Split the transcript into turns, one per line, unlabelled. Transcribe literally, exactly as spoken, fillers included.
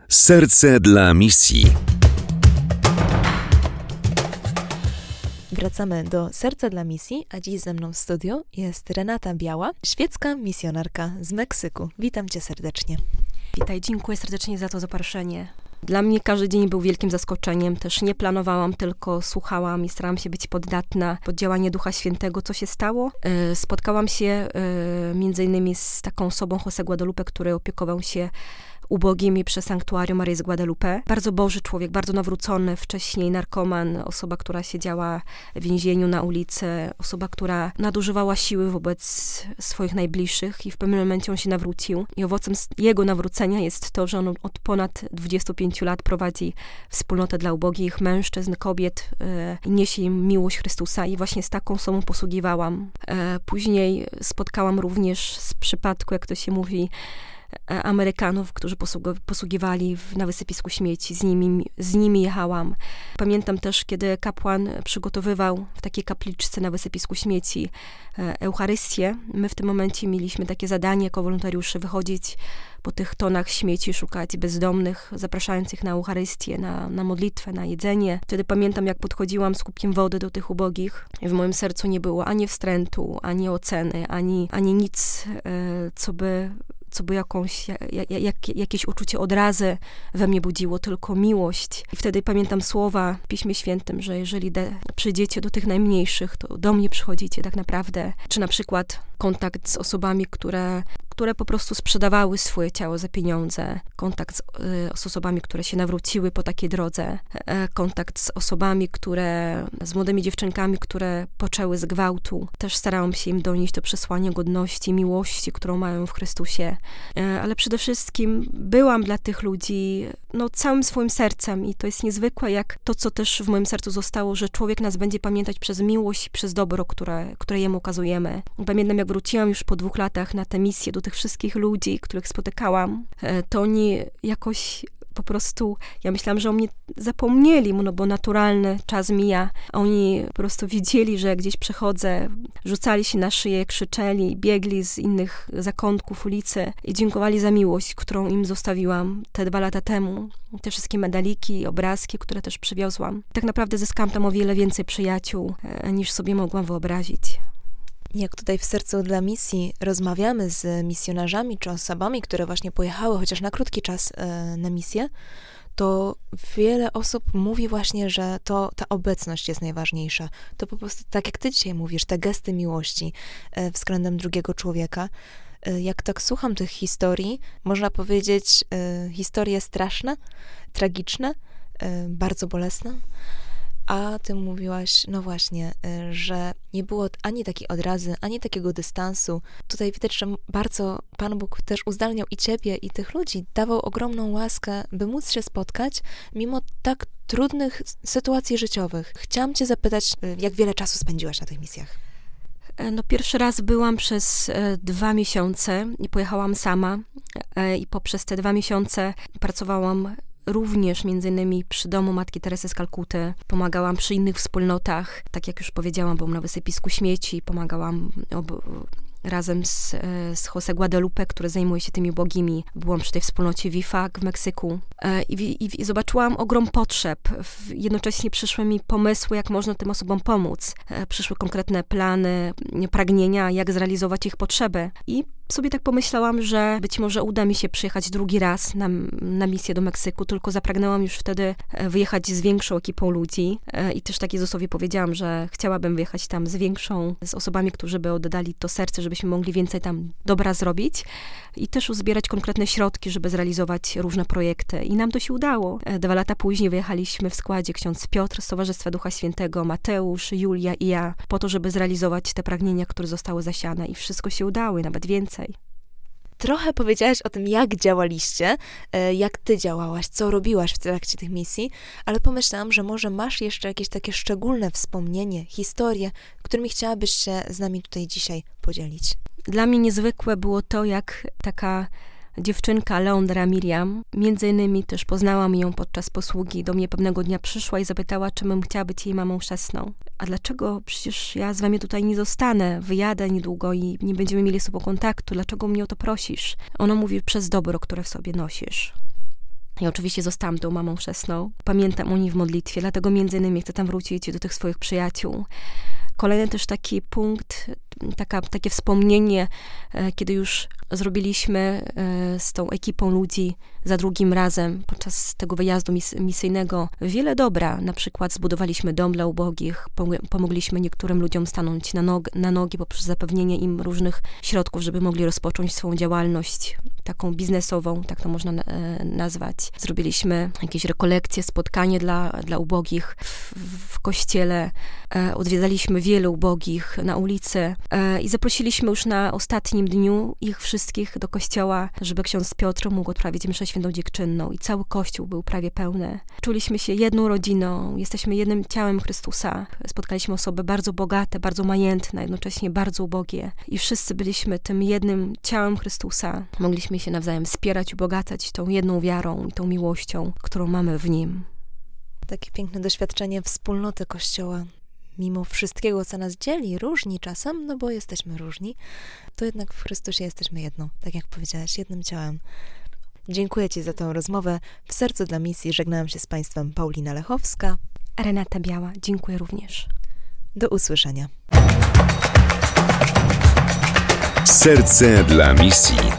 Serce dla misji.
Wracamy do Serca dla misji, a dziś ze mną w studiu jest Renata Biała, świecka misjonarka z Meksyku. Witam cię serdecznie.
Witaj, dziękuję serdecznie za to zaproszenie. Dla mnie każdy dzień był wielkim zaskoczeniem. Też nie planowałam, tylko słuchałam i starałam się być poddatna pod działanie Ducha Świętego. Co się stało? Spotkałam się między innymi z taką osobą, José Guadalupe, który opiekował się ubogimi przy Sanktuarium Maryi z Guadalupe. Bardzo Boży człowiek, bardzo nawrócony, wcześniej narkoman, osoba, która siedziała w więzieniu na ulicy, osoba, która nadużywała siły wobec swoich najbliższych i w pewnym momencie on się nawrócił. I owocem jego nawrócenia jest to, że on od ponad dwudziestu pięciu lat prowadzi wspólnotę dla ubogich mężczyzn, kobiet i niesie im miłość Chrystusa i właśnie z taką osobą posługiwałam. Później spotkałam również z przypadku, jak to się mówi, Amerykanów, którzy posługiwali na wysypisku śmieci. Z nimi, z nimi jechałam. Pamiętam też, kiedy kapłan przygotowywał w takiej kapliczce na wysypisku śmieci Eucharystię. My w tym momencie mieliśmy takie zadanie jako wolontariusze wychodzić po tych tonach śmieci, szukać bezdomnych, zapraszając ich na Eucharystię, na, na modlitwę, na jedzenie. Wtedy pamiętam, jak podchodziłam z kubkiem wody do tych ubogich. W moim sercu nie było ani wstrętu, ani oceny, ani, ani nic, co by co by jakąś, jak, jak, jakieś uczucie odrazy we mnie budziło, tylko miłość. I wtedy pamiętam słowa w Piśmie Świętym, że jeżeli de, przyjdziecie do tych najmniejszych, to do mnie przychodzicie tak naprawdę. Czy na przykład kontakt z osobami, które, które po prostu sprzedawały swoje ciało za pieniądze. Kontakt z, z osobami, które się nawróciły po takiej drodze. Kontakt z osobami, które, z młodymi dziewczynkami, które poczęły z gwałtu. Też starałam się im donieść to przesłanie godności, miłości, którą mają w Chrystusie. Ale przede wszystkim byłam dla tych ludzi no, całym swoim sercem i to jest niezwykłe, jak to, co też w moim sercu zostało, że człowiek nas będzie pamiętać przez miłość i przez dobro, które, które jemu okazujemy. Pamiętam, jak wróciłam już po dwóch latach na tę misję do tych wszystkich ludzi, których spotykałam, to oni jakoś po prostu, ja myślałam, że o mnie zapomnieli, no bo naturalny czas mija. Oni po prostu widzieli, że gdzieś przechodzę, rzucali się na szyję, krzyczeli, biegli z innych zakątków ulicy i dziękowali za miłość, którą im zostawiłam te dwa lata temu. Te wszystkie medaliki, obrazki, które też przywiozłam. Tak naprawdę zyskałam tam o wiele więcej przyjaciół, niż sobie mogłam wyobrazić.
Jak tutaj w Sercu dla misji rozmawiamy z misjonarzami czy osobami, które właśnie pojechały chociaż na krótki czas na misję, to wiele osób mówi właśnie, że to ta obecność jest najważniejsza. To po prostu, tak jak ty dzisiaj mówisz, te gesty miłości względem drugiego człowieka. Jak tak słucham tych historii, można powiedzieć historie straszne, tragiczne, bardzo bolesne. A ty mówiłaś, no właśnie, że nie było ani takiej odrazy, ani takiego dystansu. Tutaj widać, że bardzo Pan Bóg też uzdalniał i ciebie, i tych ludzi. Dawał ogromną łaskę, by móc się spotkać, mimo tak trudnych sytuacji życiowych. Chciałam cię zapytać, jak wiele czasu spędziłaś na tych misjach?
No pierwszy raz byłam przez e, dwa miesiące i pojechałam sama e, i poprzez te dwa miesiące pracowałam również między innymi przy domu Matki Teresy z Kalkuty. Pomagałam przy innych wspólnotach. Tak jak już powiedziałam, byłam na wysypisku śmieci, pomagałam ob- razem z, z José Guadalupe, który zajmuje się tymi ubogimi. Byłam przy tej wspólnocie V I F A w Meksyku i, i, i zobaczyłam ogrom potrzeb. Jednocześnie przyszły mi pomysły, jak można tym osobom pomóc. Przyszły konkretne plany, pragnienia, jak zrealizować ich potrzeby. I sobie tak pomyślałam, że być może uda mi się przyjechać drugi raz na, na misję do Meksyku, tylko zapragnęłam już wtedy wyjechać z większą ekipą ludzi i też tak Jezusowi powiedziałam, że chciałabym wyjechać tam z większą, z osobami, którzy by oddali to serce, żebyśmy mogli więcej tam dobra zrobić i też uzbierać konkretne środki, żeby zrealizować różne projekty. I nam to się udało. Dwa lata później wyjechaliśmy w składzie ksiądz Piotr z Towarzystwa Ducha Świętego, Mateusz, Julia i ja, po to, żeby zrealizować te pragnienia, które zostały zasiane i wszystko się udało i nawet więcej.
Trochę powiedziałaś o tym, jak działaliście, jak ty działałaś, co robiłaś w trakcie tych misji, ale pomyślałam, że może masz jeszcze jakieś takie szczególne wspomnienie, historie, którymi chciałabyś się z nami tutaj dzisiaj podzielić.
Dla mnie niezwykłe było to, jak taka dziewczynka Leondra Miriam, między innymi też poznałam ją podczas posługi, do mnie pewnego dnia przyszła i zapytała, czy bym chciała być jej mamą chrzestną. A dlaczego? Przecież ja z wami tutaj nie zostanę, wyjadę niedługo i nie będziemy mieli z sobą kontaktu. Dlaczego mnie o to prosisz? Ona mówi, przez dobro, które w sobie nosisz. I oczywiście zostałam tą mamą chrzestną. Pamiętam o niej w modlitwie, dlatego między innymi chcę tam wrócić do tych swoich przyjaciół. Kolejny też taki punkt, taka, takie wspomnienie, kiedy już zrobiliśmy z tą ekipą ludzi za drugim razem podczas tego wyjazdu mis- misyjnego wiele dobra. Na przykład zbudowaliśmy dom dla ubogich, pomogliśmy niektórym ludziom stanąć na, nog- na nogi poprzez zapewnienie im różnych środków, żeby mogli rozpocząć swoją działalność taką biznesową, tak to można na- nazwać. Zrobiliśmy jakieś rekolekcje, spotkanie dla, dla ubogich w, w kościele. E, odwiedzaliśmy wielu ubogich na ulicy e, i zaprosiliśmy już na ostatnim dniu ich wszystkich do kościoła, żeby ksiądz Piotr mógł odprawić mszę świętą dziękczynną i cały kościół był prawie pełny. Czuliśmy się jedną rodziną, jesteśmy jednym ciałem Chrystusa. Spotkaliśmy osoby bardzo bogate, bardzo majętne, jednocześnie bardzo ubogie i wszyscy byliśmy tym jednym ciałem Chrystusa. Mogliśmy się nawzajem wspierać, ubogacać tą jedną wiarą i tą miłością, którą mamy w Nim.
Takie piękne doświadczenie wspólnoty Kościoła. Mimo wszystkiego, co nas dzieli, różni czasem, no bo jesteśmy różni, to jednak w Chrystusie jesteśmy jedną, tak jak powiedziałaś, jednym ciałem. Dziękuję Ci za tę rozmowę. W sercu dla misji żegnałam się z Państwem Paulina Lechowska.
Renata Biała, dziękuję również.
Do usłyszenia.
Serce dla misji.